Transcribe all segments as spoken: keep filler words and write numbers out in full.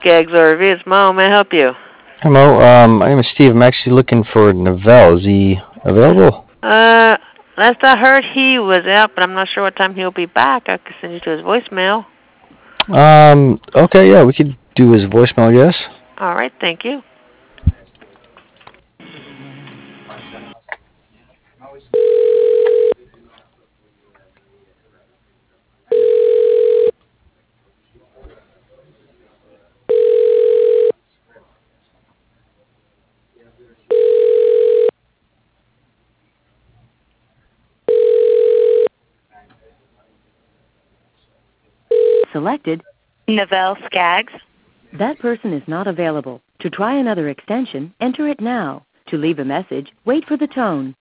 Skaggs R V. It's Mo. May I help you? Hello, um, my name is Steve. I'm actually looking for Novell. Is he available? Uh, last I heard he was out, but I'm not sure what time he'll be back. I could send you to his voicemail. Um, okay, yeah, we could do his voicemail, I guess. All right, thank you. Selected. Novell Skaggs. That person is not available. To try another extension, enter it now. To leave a message, wait for the tone.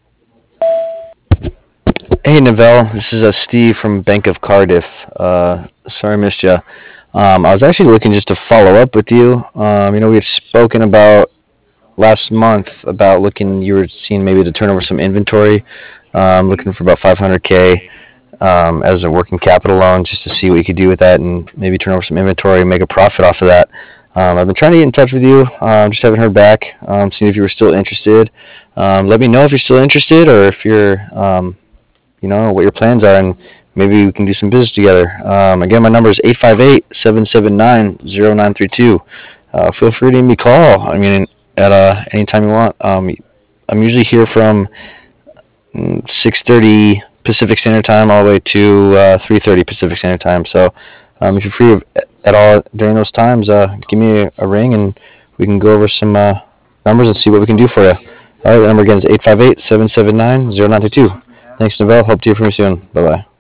Hey, Novell, this is uh, Steve from Bank of Cardiff. Uh, sorry I missed you. Um, I was actually looking just to follow up with you. Um, you know, we had spoken about last month about looking, you were seeing maybe to turn over some inventory, um, looking for about five hundred K um, as a working capital loan just to see what you could do with that and maybe turn over some inventory and make a profit off of that. Um, I've been trying to get in touch with you, um, just haven't heard back, um, seeing if you were still interested. Um, let me know if you're still interested or if you're, um, you know, what your plans are, and maybe we can do some business together. Um, again, my number is eight five eight, seven seven nine, zero nine three two. Uh, feel free to give me a call. I mean, at uh, any time you want. Um, I'm usually here from six thirty Pacific Standard Time all the way to uh, three thirty Pacific Standard Time. So um, if you're free at all during those times, uh, give me a, a ring and we can go over some uh, numbers and see what we can do for you. All right, the number again is eight five eight, seven seven nine, zero nine three two. Thanks, Novell. Hope to hear from you soon. Bye-bye.